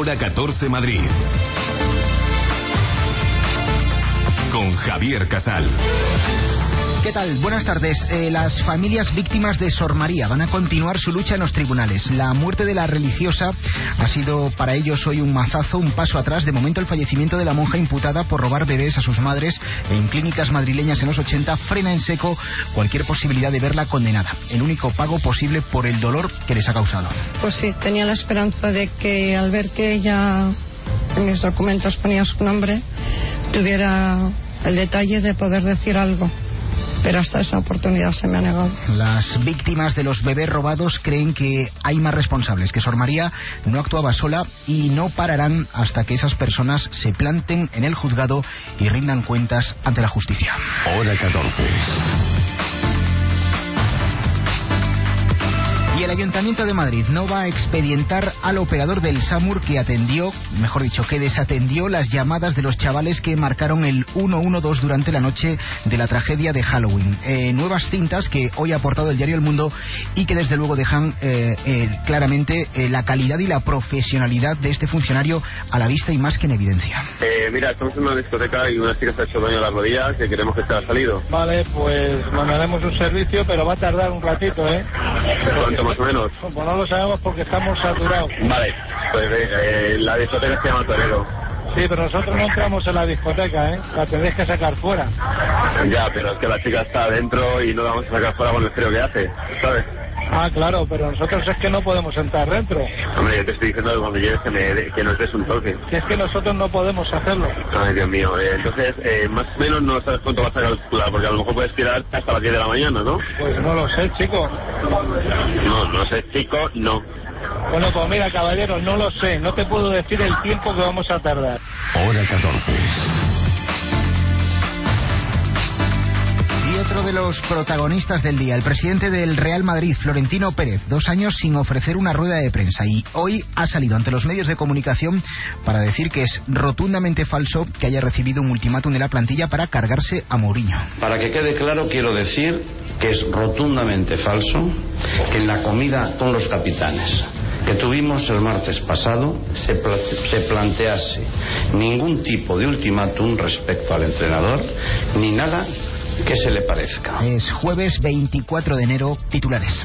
Hora 14 Madrid. Con Javier Casal. ¿Qué tal? Buenas tardes. Las familias víctimas de Sor María van a continuar su lucha en los tribunales. La muerte de la religiosa ha sido para ellos hoy un mazazo, un paso atrás. De momento, el fallecimiento de la monja imputada por robar bebés a sus madres en clínicas madrileñas en los 80 frena en seco cualquier posibilidad de verla condenada. El único pago posible por el dolor que les ha causado. Pues sí, tenía la esperanza de que al ver que ella en mis documentos ponía su nombre, tuviera el detalle de poder decir algo. Pero hasta esa oportunidad se me ha negado. Las víctimas de los bebés robados creen que hay más responsables, que Sor María no actuaba sola y no pararán hasta que esas personas se planten en el juzgado y rindan cuentas ante la justicia. Hora 14. Y el Ayuntamiento de Madrid no va a expedientar al operador del SAMUR que atendió, mejor dicho, que desatendió las llamadas de los chavales que marcaron el 112 durante la noche de la tragedia de Halloween. Nuevas cintas que hoy ha aportado el diario El Mundo y que desde luego dejan claramente la calidad y la profesionalidad de este funcionario a la vista y más que en evidencia. Mira, estamos en una discoteca y una chica se ha hecho daño a la rodilla que queremos que esté salido. Vale, pues mandaremos un servicio, pero va a tardar un ratito, ¿eh? ¿Cuánto más o menos? Pues no lo sabemos porque estamos saturados. Vale, pues la discoteca se llama Torero. Sí, pero nosotros no entramos en la discoteca, ¿eh? La tendréis que sacar fuera. Ya, pero es que la chica está adentro y no la vamos a sacar fuera con el frío que hace, ¿sabes? Ah, claro, pero nosotros es que no podemos entrar dentro. Hombre, yo te estoy diciendo que cuando quieres que nos des un toque. Que es que nosotros no podemos hacerlo. Ay, Dios mío. Entonces, más o menos no sabes cuánto vas a calcular, porque a lo mejor puedes tirar hasta las 10 de la mañana, ¿no? Pues no lo sé, chico. No sé, chico, no. Bueno, pues mira, caballero, no lo sé. No te puedo decir el tiempo que vamos a tardar. Hora 14. Y otro de los protagonistas del día, el presidente del Real Madrid, Florentino Pérez, 2 años sin ofrecer una rueda de prensa y hoy ha salido ante los medios de comunicación para decir que es rotundamente falso que haya recibido un ultimátum de la plantilla para cargarse a Mourinho. Para que quede claro, quiero decir que es rotundamente falso que en la comida con los capitanes que tuvimos el martes pasado se plantease ningún tipo de ultimátum respecto al entrenador ni nada que se le parezca. Es jueves 24 de enero, titulares.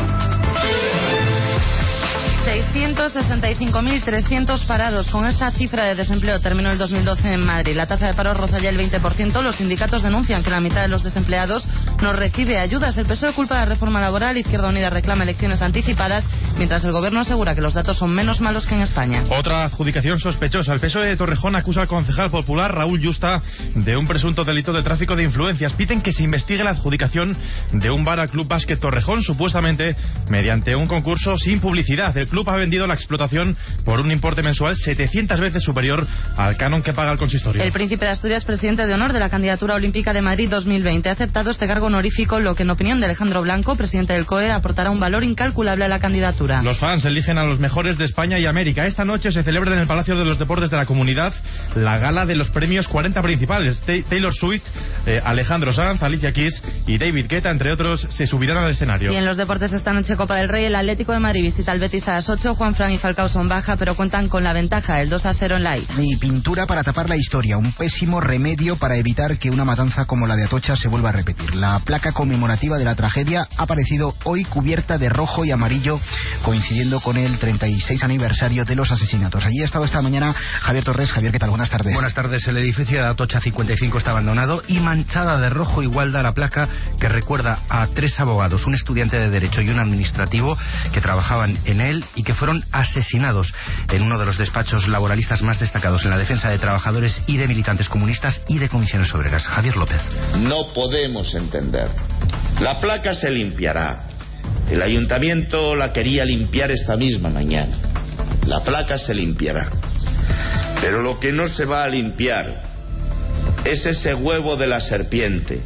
665.300 parados. Con esta cifra de desempleo terminó el 2012 en Madrid. La tasa de paro roza ya el 20%. Los sindicatos denuncian que la mitad de los desempleados no recibe ayudas. El PSOE culpa la reforma laboral. Izquierda Unida reclama elecciones anticipadas, mientras el gobierno asegura que los datos son menos malos que en España. Otra adjudicación sospechosa. El PSOE de Torrejón acusa al concejal popular Raúl Yusta de un presunto delito de tráfico de influencias. Piden que se investigue la adjudicación de un bar al Club Básquet Torrejón, supuestamente mediante un concurso sin publicidad. El club ha vendido la explotación por un importe mensual 700 veces superior al canon que paga el consistorio. El príncipe de Asturias, presidente de honor de la candidatura olímpica de Madrid 2020, ha aceptado este cargo honorífico, lo que en opinión de Alejandro Blanco, presidente del COE, aportará un valor incalculable a la candidatura. Los fans eligen a los mejores de España y América. Esta noche se celebra en el Palacio de los Deportes de la Comunidad la gala de los premios 40 principales. Taylor Swift, Alejandro Sanz, Alicia Keys y David Guetta, entre otros, se subirán al escenario. Y en los deportes esta noche, Copa del Rey, el Atlético de Madrid visita al Betis a las 8. Juanfran y Falcao son baja, pero cuentan con la ventaja, el 2-0 en la ida. Y pintura para tapar la historia, un pésimo remedio para evitar que una matanza como la de Atocha se vuelva a repetir. La placa conmemorativa de la tragedia ha aparecido hoy cubierta de rojo y amarillo, coincidiendo con el 36 aniversario de los asesinatos. Allí ha estado esta mañana Javier Torres. Javier, ¿qué tal? Buenas tardes. Buenas tardes. El edificio de Atocha 55 está abandonado y manchada de rojo igual da la placa que recuerda a 3 abogados, un estudiante de Derecho y un administrativo que trabajaban en él y que fueron asesinados en uno de los despachos laboralistas más destacados en la defensa de trabajadores y de militantes comunistas y de comisiones obreras. Javier López. No podemos entender. La placa se limpiará. El ayuntamiento la quería limpiar esta misma mañana. La placa se limpiará. Pero lo que no se va a limpiar es ese huevo de la serpiente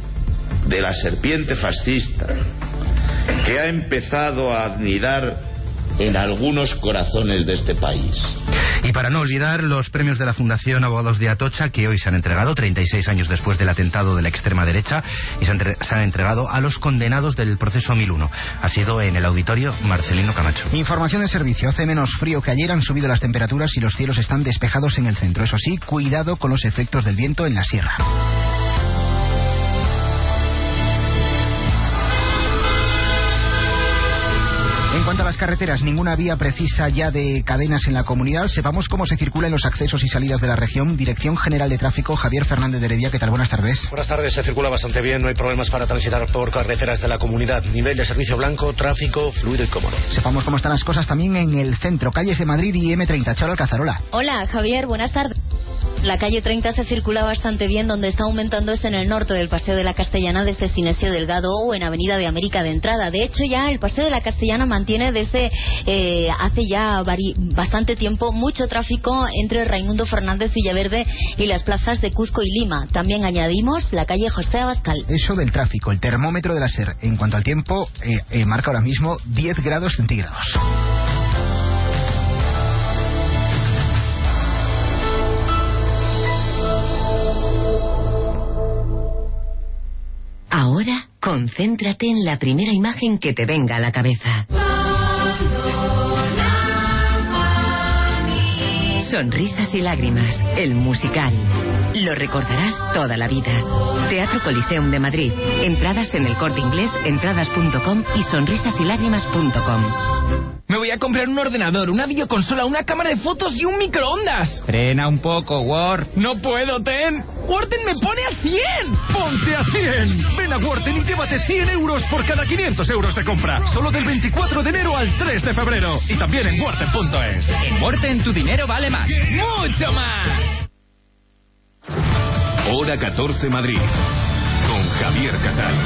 fascista, que ha empezado a anidar en algunos corazones de este país. Y para no olvidar los premios de la Fundación Abogados de Atocha, que hoy se han entregado 36 años después del atentado de la extrema derecha, y se han entregado a los condenados del proceso 1001. Ha sido en el auditorio Marcelino Camacho. Información de servicio. Hace menos frío que ayer, han subido las temperaturas y los cielos están despejados en el centro. Eso sí, cuidado con los efectos del viento en la sierra. En cuanto a las carreteras, ninguna vía precisa ya de cadenas en la comunidad. Sepamos cómo se circula en los accesos y salidas de la región. Dirección General de Tráfico, Javier Fernández de Heredia. ¿Qué tal? Buenas tardes. Buenas tardes, se circula bastante bien, no hay problemas para transitar por carreteras de la comunidad. Nivel de servicio blanco, tráfico fluido y cómodo. Sepamos cómo están las cosas también en el centro, calles de Madrid y M30. Charo Alcazarola. Hola, Javier, buenas tardes. La calle 30 se circula bastante bien, donde está aumentando es en el norte del Paseo de la Castellana desde Sinesio Delgado o en Avenida de América de entrada. De hecho, ya el Paseo de la Castellana mantiene desde hace ya bastante tiempo mucho tráfico entre Raimundo Fernández Villaverde y las plazas de Cusco y Lima. También añadimos la calle José Abascal. Eso del tráfico, el termómetro de la SER en cuanto al tiempo marca ahora mismo 10 grados centígrados. Ahora, concéntrate en la primera imagen que te venga a la cabeza. Sonrisas y lágrimas, el musical. Lo recordarás toda la vida. Teatro Coliseum de Madrid. Entradas en El Corte Inglés, entradas.com y sonrisasylágrimas.com. Me voy a comprar un ordenador, una videoconsola, una cámara de fotos y un microondas. Frena un poco, Word. No puedo, Ten. Worten me pone a 100. ¡Ponte a 100! Ven a Worten y llévate 100 euros por cada 500 euros de compra. Solo del 24 de enero al 3 de febrero. Y también en Worten.es. En Worten tu dinero vale más. ¡Mucho más! Hora 14 Madrid. Con Javier Casal.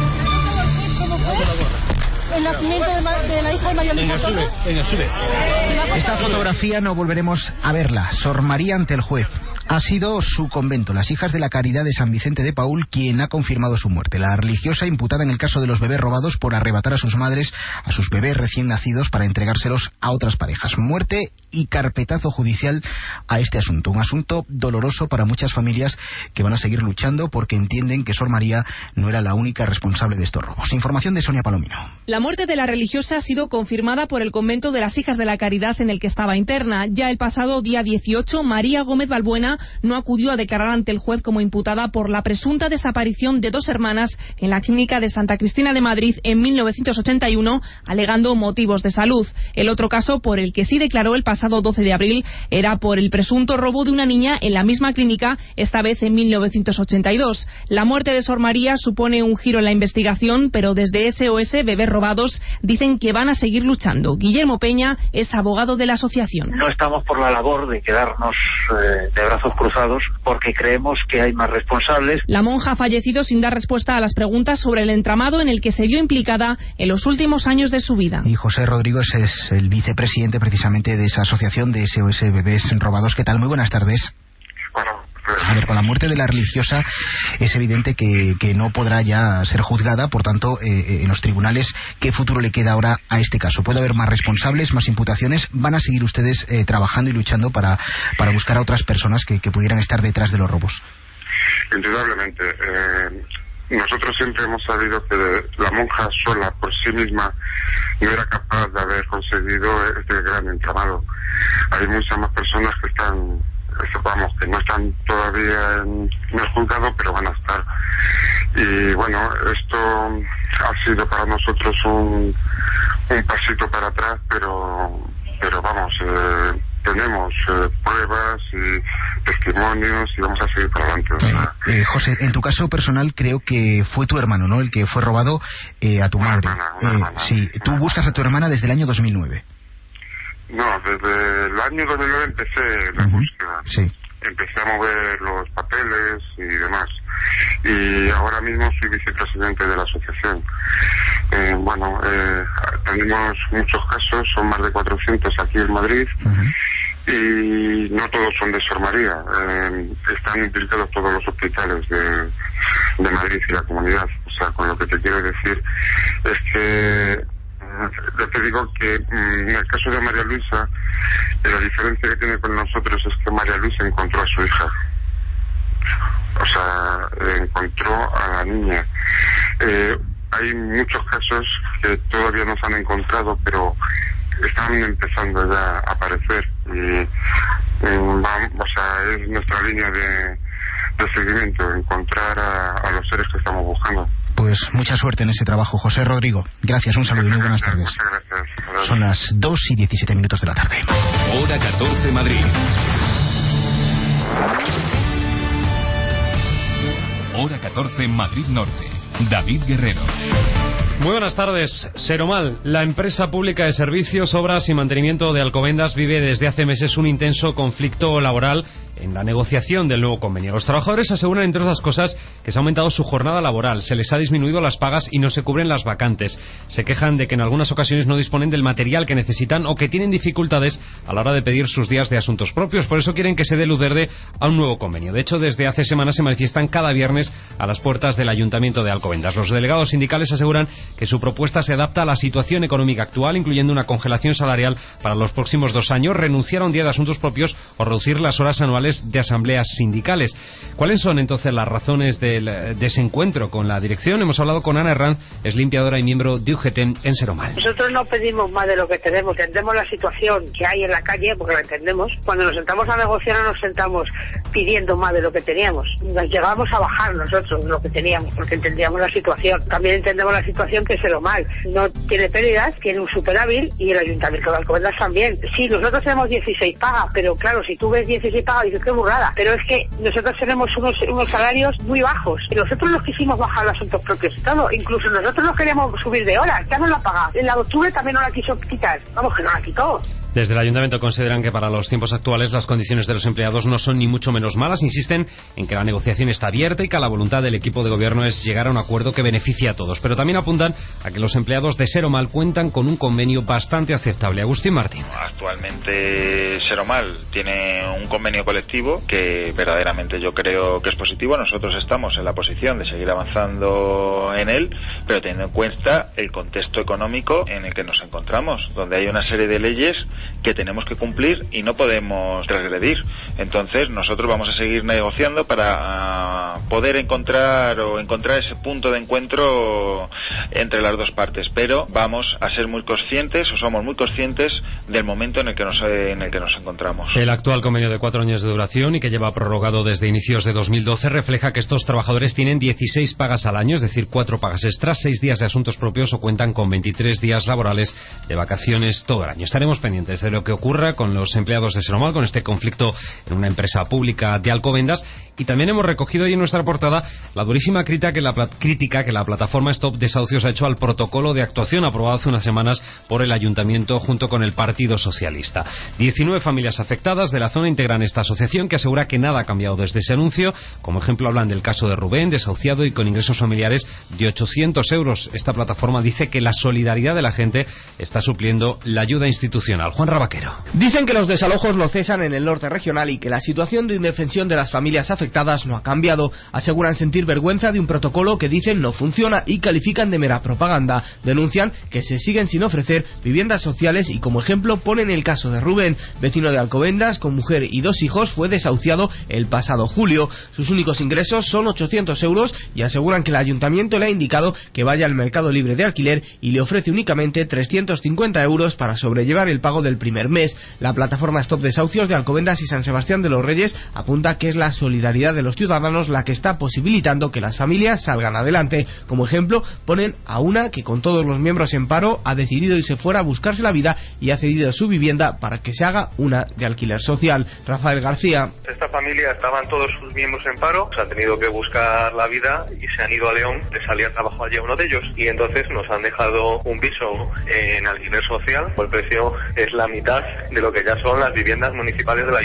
El nacimiento de la hija de María Luisa. Venga, sube. Esta fotografía no volveremos a verla. Sor María ante el juez. Ha sido su convento, las Hijas de la Caridad de San Vicente de Paúl, quien ha confirmado su muerte. La religiosa imputada en el caso de los bebés robados por arrebatar a sus madres a sus bebés recién nacidos para entregárselos a otras parejas. Muerte y carpetazo judicial a este asunto. Un asunto doloroso para muchas familias que van a seguir luchando porque entienden que Sor María no era la única responsable de estos robos. Información de Sonia Palomino. La muerte de la religiosa ha sido confirmada por el convento de las Hijas de la Caridad en el que estaba interna. Ya el pasado día 18, María Gómez Balbuena no acudió a declarar ante el juez como imputada por la presunta desaparición de dos hermanas en la clínica de Santa Cristina de Madrid en 1981, alegando motivos de salud. El otro caso, por el que sí declaró el pasado 12 de abril, era por el presunto robo de una niña en la misma clínica, esta vez en 1982. La muerte de Sor María supone un giro en la investigación, pero desde SOS Bebés Robados dicen que van a seguir luchando. Guillermo Peña es abogado de la asociación. No estamos por la labor de quedarnos de brazos cruzados porque creemos que hay más responsables. La monja ha fallecido sin dar respuesta a las preguntas sobre el entramado en el que se vio implicada en los últimos años de su vida. Y José Rodríguez es el vicepresidente precisamente de esa asociación de SOS Bebés Robados. ¿Qué tal? Muy buenas tardes. Bueno, a ver, con la muerte de la religiosa es evidente que no podrá ya ser juzgada, por tanto, en los tribunales, ¿qué futuro le queda ahora a este caso? ¿Puede haber más responsables, más imputaciones? ¿Van a seguir ustedes trabajando y luchando para buscar a otras personas que pudieran estar detrás de los robos? Indudablemente. Nosotros siempre hemos sabido que la monja sola, por sí misma, no era capaz de haber conseguido este gran entramado. Hay muchas más personas que que no están todavía en el juzgado, pero van a estar. Y bueno, esto ha sido para nosotros un pasito para atrás, pero vamos, tenemos pruebas y testimonios y vamos a seguir para adelante. José, en tu caso personal creo que fue tu hermano, ¿no?, el que fue robado a tu madre. Una hermana. Sí, tú buscas a tu hermana desde el año 2009. No, desde el año 2009 empecé la búsqueda. Sí. Empecé a mover los papeles y demás. Y ahora mismo soy vicepresidente de la asociación. Tenemos muchos casos, son más de 400 aquí en Madrid. Y no todos son de Sor María. Están implicados todos los hospitales de Madrid y la comunidad. O sea, con lo que te quiero decir es que yo te digo que en el caso de María Luisa, la diferencia que tiene con nosotros es que María Luisa encontró a su hija. O sea, encontró a la niña. Hay muchos casos que todavía no se han encontrado, pero están empezando ya a aparecer. Y o sea, es nuestra línea de seguimiento, encontrar a los seres que estamos buscando. Pues mucha suerte en ese trabajo, José Rodrigo. Gracias, un saludo y muy buenas tardes. Muchas gracias. Son las 2:17 de la tarde. Hora 14 Madrid. Hora 14 Madrid Norte. David Guerrero. Muy buenas tardes. Seromal, la empresa pública de servicios, obras y mantenimiento de Alcobendas, vive desde hace meses un intenso conflicto laboral en la negociación del nuevo convenio. Los trabajadores aseguran, entre otras cosas, que se ha aumentado su jornada laboral, se les ha disminuido las pagas y no se cubren las vacantes. Se quejan de que en algunas ocasiones no disponen del material que necesitan o que tienen dificultades a la hora de pedir sus días de asuntos propios. Por eso quieren que se dé luz verde a un nuevo convenio. De hecho, desde hace semanas se manifiestan cada viernes a las puertas del Ayuntamiento de Alcobendas. Los delegados sindicales aseguran que su propuesta se adapta a la situación económica actual, incluyendo una congelación salarial para los próximos 2 años, renunciar a un día de asuntos propios o reducir las horas anuales de asambleas sindicales. ¿Cuáles son entonces las razones del desencuentro con la dirección? Hemos hablado con Ana Herranz, es limpiadora y miembro de UGT en Seromal. Nosotros no pedimos más de lo que tenemos, entendemos la situación que hay en la calle porque la entendemos. Cuando nos sentamos a negociar no nos sentamos pidiendo más de lo que teníamos. Nos llegamos a bajar nosotros lo que teníamos porque entendíamos la situación. También entendemos la situación que Seromal no tiene pérdidas, tiene un superávit y el Ayuntamiento de Alcobendas también. Sí, nosotros tenemos 16 pagas, pero claro, si tú ves 16 pagas dices qué burrada, pero es que nosotros tenemos unos salarios muy bajos y nosotros nos quisimos bajar los asuntos propios y todo, incluso nosotros nos queríamos subir de horas, ya no la paga. En la de octubre también no la quiso quitar, vamos que no la quitó. Desde el Ayuntamiento consideran que para los tiempos actuales las condiciones de los empleados no son ni mucho menos malas. Insisten en que la negociación está abierta y que la voluntad del equipo de gobierno es llegar a un acuerdo que beneficie a todos. Pero también apuntan a que los empleados de Seromal cuentan con un convenio bastante aceptable. Agustín Martín. Actualmente Seromal tiene un convenio colectivo que verdaderamente yo creo que es positivo. Nosotros estamos en la posición de seguir avanzando en él, pero teniendo en cuenta el contexto económico en el que nos encontramos, donde hay una serie de leyes que tenemos que cumplir y no podemos transgredir. Entonces nosotros vamos a seguir negociando para poder encontrar ese punto de encuentro entre las dos partes, pero vamos a ser muy conscientes, o somos muy conscientes del momento en el que nos encontramos. El actual convenio de 4 años de duración y que lleva prorrogado desde inicios de 2012 refleja que estos trabajadores tienen 16 pagas al año, es decir, 4 pagas extras, 6 días de asuntos propios o cuentan con 23 días laborales de vacaciones todo el año. Estaremos pendientes de lo que ocurra con los empleados de Seromal, con este conflicto en una empresa pública de Alcobendas, y también hemos recogido hoy en nuestra portada la durísima crítica que la plataforma Stop Desahucios ha hecho al protocolo de actuación aprobado hace unas semanas por el Ayuntamiento junto con el Partido Socialista. 19 familias afectadas de la zona integran esta asociación, que asegura que nada ha cambiado desde ese anuncio. Como ejemplo hablan del caso de Rubén, desahuciado y con ingresos familiares de 800 euros. Esta plataforma dice que la solidaridad de la gente está supliendo la ayuda institucional. Juan Rabaquero. Dicen que los desalojos lo cesan en el norte regional y que la situación de indefensión de las familias afectadas no ha cambiado. Aseguran sentir vergüenza de un protocolo que dicen no funciona y califican de mera propaganda. Denuncian que se siguen sin ofrecer viviendas sociales y como ejemplo ponen el caso de Rubén, vecino de Alcobendas con mujer y 2 hijos, fue desahuciado el pasado julio. Sus únicos ingresos son 800 euros y aseguran que el ayuntamiento le ha indicado que vaya al mercado libre de alquiler y le ofrece únicamente 350 euros para sobrellevar el pago del primer mes. La plataforma Stop Desahucios de Alcobendas y San Sebastián de los Reyes apunta que es la solidaridad de los ciudadanos la que está posibilitando que las familias salgan adelante. Como ejemplo ponen a una que con todos los miembros en paro ha decidido irse fuera a buscarse la vida y ha cedido su vivienda para que se haga una de alquiler social. Rafael García. Esta familia estaban todos sus miembros en paro, se han tenido que buscar la vida y se han ido a León, le salía a trabajo allí uno de ellos y entonces nos han dejado un piso en alquiler social. El precio es la mitad de lo que ya son las viviendas municipales del ayuntamiento.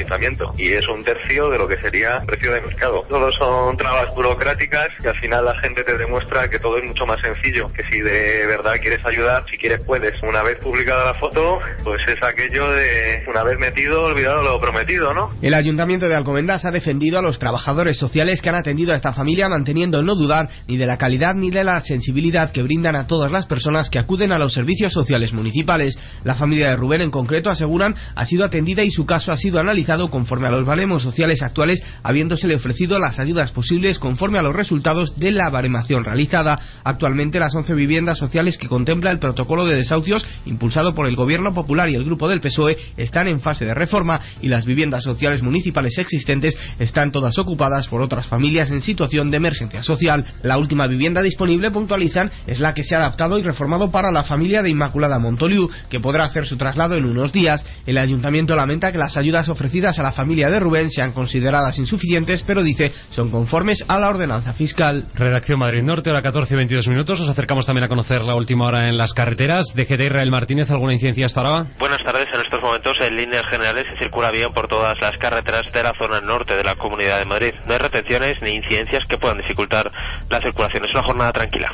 esto, y es 1/3 de lo que sería el precio de mercado. Solo son trabas burocráticas y al final la gente te demuestra que todo es mucho más sencillo, que si de verdad quieres ayudar, si quieres puedes. Una vez publicada la foto, pues es aquello de una vez metido, olvidado lo prometido, ¿no? El Ayuntamiento de Alcobendas ha defendido a los trabajadores sociales que han atendido a esta familia, manteniendo el no dudar ni de la calidad ni de la sensibilidad que brindan a todas las personas que acuden a los servicios sociales municipales. La familia de Rubén en concreto, aseguran, ha sido atendida y su caso ha sido analizado conforme a los baremos sociales actuales, habiéndosele ofrecido las ayudas posibles conforme a los resultados de la baremación realizada. Actualmente las 11 viviendas sociales que contempla el protocolo de desahucios impulsado por el Gobierno Popular y el Grupo del PSOE están en fase de reforma y las viviendas sociales municipales existentes están todas ocupadas por otras familias en situación de emergencia social. La última vivienda disponible, puntualizan, es la que se ha adaptado y reformado para la familia de Inmaculada Montoliu, que podrá hacer su traslado en unos días. El Ayuntamiento lamenta que las ayudas ofrecidas a la familia de Rubén sean consideradas insuficientes, pero dice son conformes a la ordenanza fiscal. Redacción Madrid Norte, hora 14:22. Nos acercamos también a conocer la última hora en las carreteras. DGT Israel Martínez, ¿alguna incidencia hasta ahora? Buenas tardes. En estos momentos, en líneas generales, se circula bien por todas las carreteras de la zona norte de la Comunidad de Madrid. No hay retenciones ni incidencias que puedan dificultar la circulación. Es una jornada tranquila.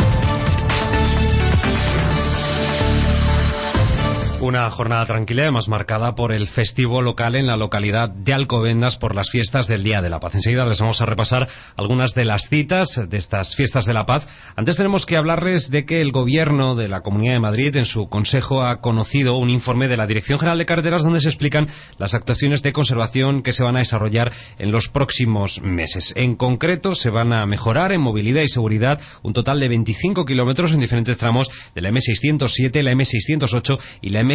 Una jornada tranquila, además marcada por el festivo local en la localidad de Alcobendas por las fiestas del Día de la Paz. Enseguida les vamos a repasar algunas de las citas de estas fiestas de la paz. Antes tenemos que hablarles de que el Gobierno de la Comunidad de Madrid en su consejo ha conocido un informe de la Dirección General de Carreteras donde se explican las actuaciones de conservación que se van a desarrollar en los próximos meses. En concreto, se van a mejorar en movilidad y seguridad un total de 25 kilómetros en diferentes tramos de la M607, la M608 y la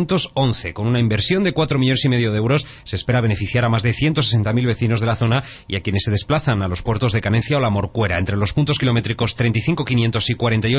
M611. Con una inversión de 4,5 millones de euros se espera beneficiar a más de 160.000 vecinos de la zona y a quienes se desplazan a los puertos de Canencia o La Morcuera. Entre los puntos kilométricos 35.500 y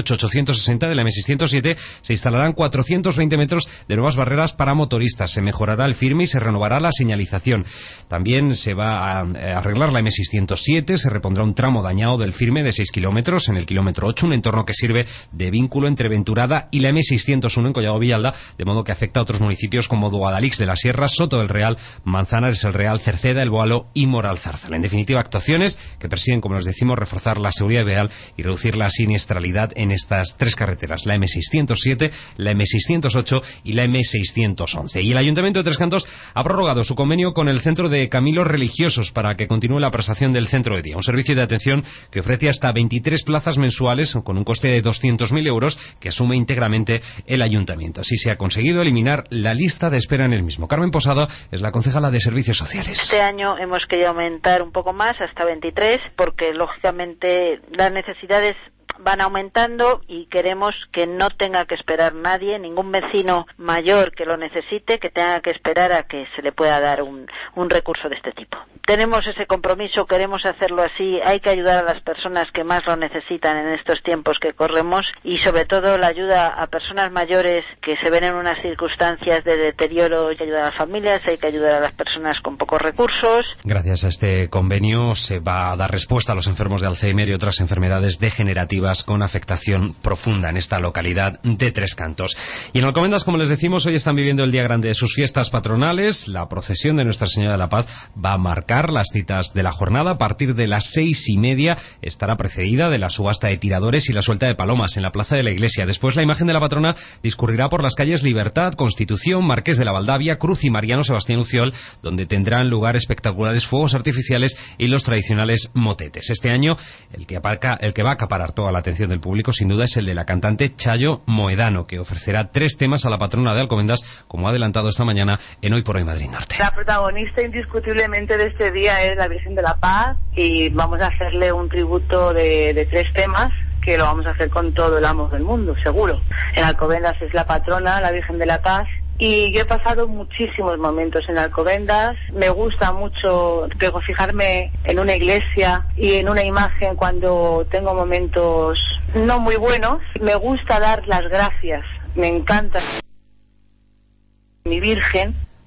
48.860 de la M607 se instalarán 420 metros de nuevas barreras para motoristas. Se mejorará el firme y se renovará la señalización. También se va a arreglar la M607, se repondrá un tramo dañado del firme de 6 kilómetros en el kilómetro 8, un entorno que sirve de vínculo entre Venturada y la M601 en Collado Villalda, de modo que afecta a otros municipios como Guadalix de la Sierra, Soto del Real, Manzanares el Real, Cerceda, El Boalo y Moralzarzal. En definitiva, actuaciones que persiguen, como les decimos, reforzar la seguridad vial y reducir la siniestralidad en estas tres carreteras, la M607, la M608 y la M611. Y el Ayuntamiento de Tres Cantos ha prorrogado su convenio con el Centro de Camilos Religiosos para que continúe la prestación del centro de día, un servicio de atención que ofrece hasta 23 plazas mensuales con un coste de 200.000 euros que asume íntegramente el Ayuntamiento. Así se ha conseguido eliminar la lista de espera en el mismo. Carmen Posada es la concejala de Servicios Sociales. Este año hemos querido aumentar un poco más, hasta 23, porque lógicamente las necesidades van aumentando y queremos que no tenga que esperar nadie, ningún vecino mayor que lo necesite, que tenga que esperar a que se le pueda dar un recurso de este tipo. Tenemos ese compromiso, queremos hacerlo así, hay que ayudar a las personas que más lo necesitan en estos tiempos que corremos y sobre todo la ayuda a personas mayores que se ven en unas circunstancias de deterioro, hay que ayudar a las familias, hay que ayudar a las personas con pocos recursos. Gracias a este convenio se va a dar respuesta a los enfermos de Alzheimer y otras enfermedades degenerativas con afectación profunda en esta localidad de Tres Cantos. Y en Alcobendas, como les decimos, hoy están viviendo el día grande de sus fiestas patronales. La procesión de Nuestra Señora de la Paz va a marcar las citas de la jornada. A partir de las 6:30 estará precedida de la subasta de tiradores y la suelta de palomas en la plaza de la iglesia. Después la imagen de la patrona discurrirá por las calles Libertad, Constitución, Marqués de la Valdavia, Cruz y Mariano Sebastián Uciol, donde tendrán lugar espectaculares fuegos artificiales y los tradicionales motetes. Este año el que va a acaparar toda la atención del público sin duda es el de la cantante Chayo Moedano, que ofrecerá 3 temas a la patrona de Alcobendas, como ha adelantado esta mañana en Hoy por Hoy Madrid Norte. La protagonista indiscutiblemente de este día es la Virgen de la Paz y vamos a hacerle un tributo de 3 temas que lo vamos a hacer con todo el amor del mundo, seguro. En Alcobendas es la patrona, la Virgen de la Paz. Y yo he pasado muchísimos momentos en Alcobendas. Me gusta mucho regocijarme en una iglesia y en una imagen cuando tengo momentos no muy buenos. Me gusta dar las gracias. Me encanta mi Virgen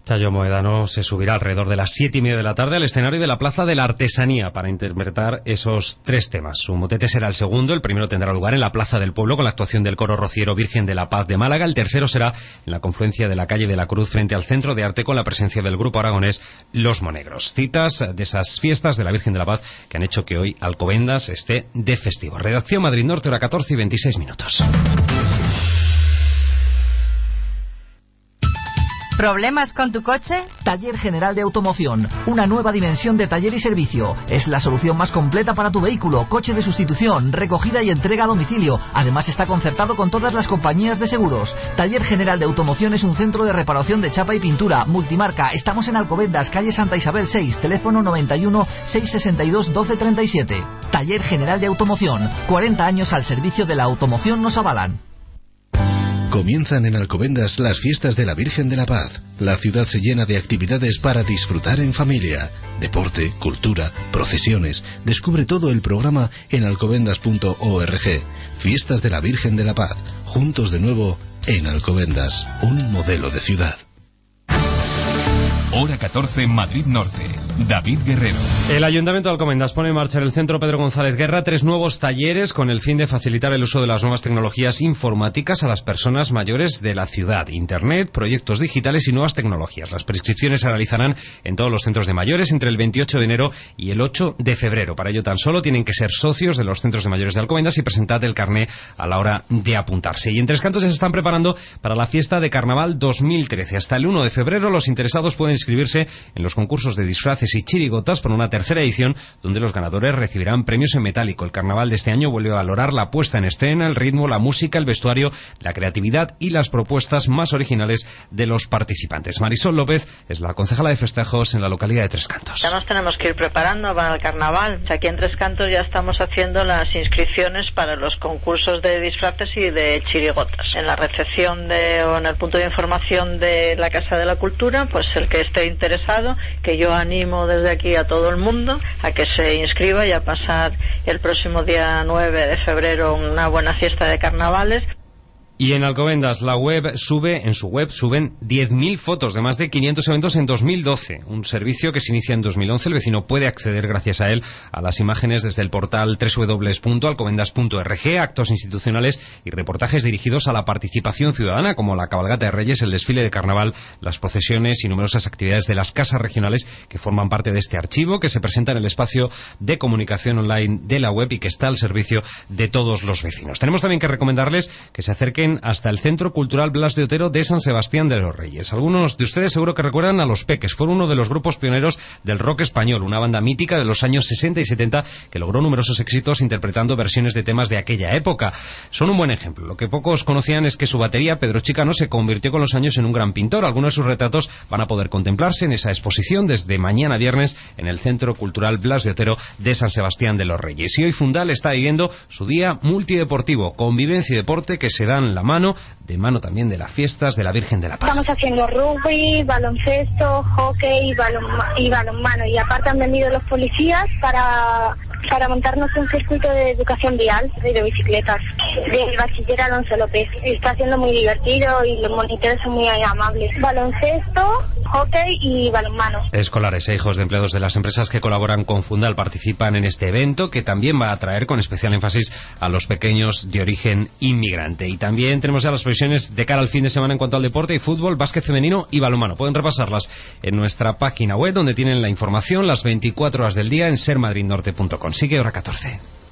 Chayo Moedano se subirá alrededor de las 7:30 de la tarde al escenario de la Plaza de la Artesanía para interpretar esos 3 temas. Su motete será el segundo, el primero tendrá lugar en la Plaza del Pueblo con la actuación del coro rociero Virgen de la Paz de Málaga, el tercero será en la confluencia de la calle de la Cruz frente al Centro de Arte con la presencia del grupo aragonés Los Monegros. Citas de esas fiestas de la Virgen de la Paz que han hecho que hoy Alcobendas esté de festivo. Redacción Madrid Norte, hora 14:26. ¿Problemas con tu coche? Taller General de Automoción. Una nueva dimensión de taller y servicio. Es la solución más completa para tu vehículo. Coche de sustitución, recogida y entrega a domicilio. Además está concertado con todas las compañías de seguros. Taller General de Automoción es un centro de reparación de chapa y pintura. Multimarca. Estamos en Alcobendas, calle Santa Isabel 6, teléfono 91 662 1237. Taller General de Automoción. 40 años al servicio de la automoción nos avalan. Comienzan en Alcobendas las fiestas de la Virgen de la Paz. La ciudad se llena de actividades para disfrutar en familia. Deporte, cultura, procesiones. Descubre todo el programa en alcobendas.org. Fiestas de la Virgen de la Paz. Juntos de nuevo en Alcobendas. Un modelo de ciudad. Hora 14, Madrid Norte. David Guerrero. El Ayuntamiento de Alcobendas pone en marcha en el Centro Pedro González Guerra 3 nuevos talleres con el fin de facilitar el uso de las nuevas tecnologías informáticas a las personas mayores de la ciudad. Internet, proyectos digitales y nuevas tecnologías. Las prescripciones se realizarán en todos los centros de mayores entre el 28 de enero y el 8 de febrero. Para ello tan solo tienen que ser socios de los centros de mayores de Alcobendas y presentar el carné a la hora de apuntarse. Y en Tres Cantos ya se están preparando para la fiesta de Carnaval 2013. Hasta el 1 de febrero los interesados pueden inscribirse en los concursos de disfraces y chirigotas por una tercera edición donde los ganadores recibirán premios en metálico. El carnaval de este año vuelve a valorar la puesta en escena, el ritmo, la música, el vestuario, la creatividad y las propuestas más originales de los participantes. Marisol López es la concejala de festejos en la localidad de Tres Cantos. Ya nos tenemos que ir preparando para el carnaval. Aquí en Tres Cantos ya estamos haciendo las inscripciones para los concursos de disfraces y de chirigotas. En la recepción o en el punto de información de la Casa de la Cultura, pues el que esté interesado, que yo animo desde aquí a todo el mundo a que se inscriba y a pasar el próximo día 9 de febrero una buena fiesta de carnavales. Y en Alcobendas, en su web suben 10.000 fotos de más de 500 eventos en 2012. Un servicio que se inicia en 2011. El vecino puede acceder gracias a él a las imágenes desde el portal www.alcobendas.org, actos institucionales y reportajes dirigidos a la participación ciudadana, como la cabalgata de Reyes, el desfile de carnaval, las procesiones y numerosas actividades de las casas regionales que forman parte de este archivo, que se presenta en el espacio de comunicación online de la web y que está al servicio de todos los vecinos. Tenemos también que recomendarles que se acerquen hasta el Centro Cultural Blas de Otero de San Sebastián de los Reyes. Algunos de ustedes seguro que recuerdan a Los Peques. Fueron uno de los grupos pioneros del rock español, una banda mítica de los años 60 y 70 que logró numerosos éxitos interpretando versiones de temas de aquella época. Son un buen ejemplo. Lo que pocos conocían es que su batería, Pedro Chicano, se convirtió con los años en un gran pintor. Algunos de sus retratos van a poder contemplarse en esa exposición desde mañana viernes en el Centro Cultural Blas de Otero de San Sebastián de los Reyes. Y hoy Fundal está viviendo su día multideportivo, convivencia y deporte que se dan la mano también de las fiestas de la Virgen de la Paz. Estamos haciendo rugby, baloncesto, hockey y balonmano. Y aparte han venido los policías para montarnos un circuito de educación vial y de bicicletas del bachiller Alonso López. Está siendo muy divertido y los monitores son muy amables. Baloncesto, hockey y balonmano. Escolares e hijos de empleados de las empresas que colaboran con Fundal participan en este evento que también va a atraer con especial énfasis a los pequeños de origen inmigrante. Y también tenemos ya las previsiones de cara al fin de semana en cuanto al deporte y fútbol, básquet femenino y balonmano. Pueden repasarlas en nuestra página web donde tienen la información las 24 horas del día en sermadridnorte.com. Sigue hora 14.